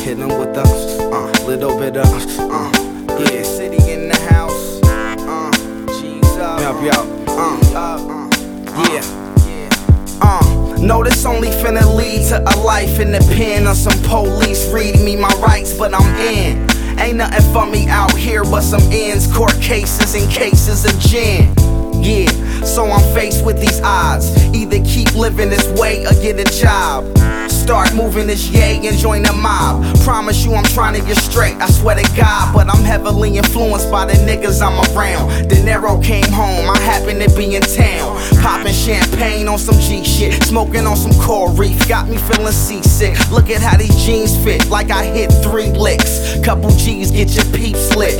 Hit them with the little bit of yeah. City in the house. G's up. Help you out. Yeah. No, this only finna lead to a life in the pen of some police reading me my rights, but I'm in. Ain't nothing for me out here but some ends, court cases and cases of gin. Yeah, so I'm faced with these odds. Either keep living this way or get a job. Start moving this yay and join the mob. Promise you I'm trying to get straight, I swear to God. But I'm heavily influenced by the niggas I'm around. De Niro came home, I happen to be in town. Popping champagne on some G shit, smoking on some Coral Reef. Got me feeling seasick. Look at how these jeans fit, like I hit 3 licks. Couple G's, get your peep slit.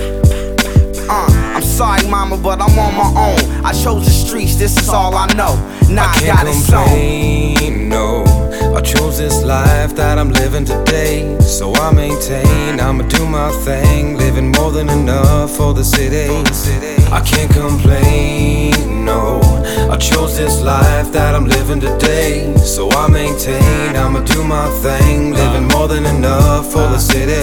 I'm sorry mama, but I'm on my own. I chose the streets, this is all I know. Now I got it sewn. No, I chose this life that I'm living today. So I maintain, I'ma do my thing. Living more than enough for the city. I can't complain, no. I chose this life that I'm living today. So I maintain, I'ma do my thing. Living more than enough for the city.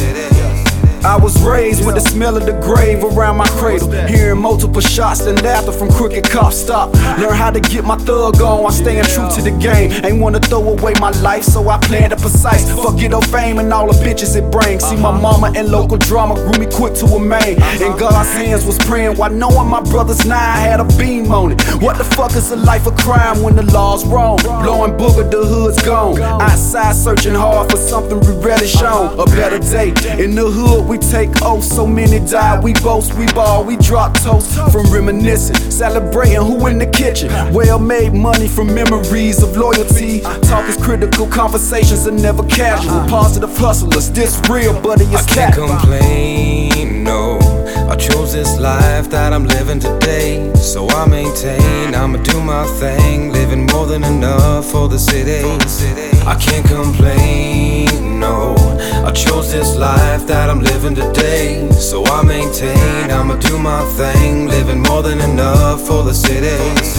I was raised with the smell of the grave around my cradle. Hearing multiple shots and laughter from crooked cops stop. Learn how to get my thug on while staying true to the game. Ain't wanna throw away my life, so I planned it precise. Forget all fame and all the bitches it brings. See my mama and local drama grew me quick to a main. In God's hands was praying while knowing my brother's 9 had a beam on it. What the fuck is a life of crime when the law's wrong? Blowing booger, the hood's gone. Outside searching hard for something we rarely shown. A better day in the hood. We take so many died. We boast, we ball, we drop toast from reminiscing, celebrating who in the kitchen. Well-made money from memories of loyalty. Talk is critical, conversations are never casual. Positive hustlers, this real, buddy, it's cat. I can't complain, no. I chose this life that I'm living today. So I maintain, I'ma do my thing. Living more than enough for the city. I can't complain, no. I chose this life that I'm living today. So I maintain, I'ma do my thing. Living more than enough for the city.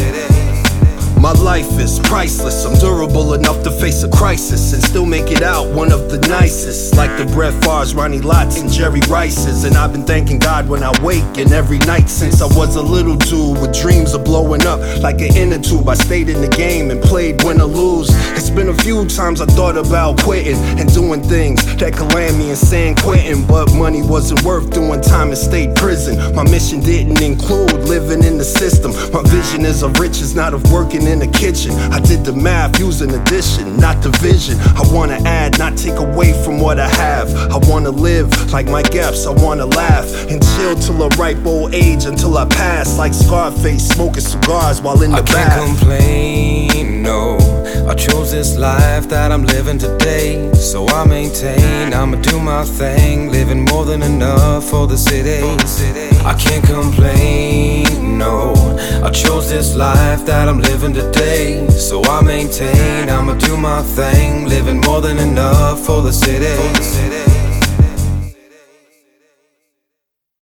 My life is priceless, I'm durable enough to face a crisis and still make it out one of the nicest. Like the Brett Favres, Ronnie Lotts, and Jerry Rices. And I've been thanking God when I wake and every night since I was a little dude with dreams of blowing up like an inner tube. I stayed in the game and played win or lose. It's been a few times I thought about quitting and doing things that could land me in San Quentin, but money wasn't worth doing time in state prison. My mission didn't include living in the system. My vision is of riches, not of working in the kitchen. I did the math using addition, not division. I wanna add, not take away from what I have. I wanna live like my gaps, I wanna laugh and chill till a ripe old age until I pass. Like Scarface, smoking cigars while in the bath. I can't complain, no. I chose this life that I'm living today. So I maintain, I'ma do my thing. Living more than enough for the city. I can't complain, no. I chose this life that I'm living today. So I maintain, I'ma do my thing. Living more than enough for the city.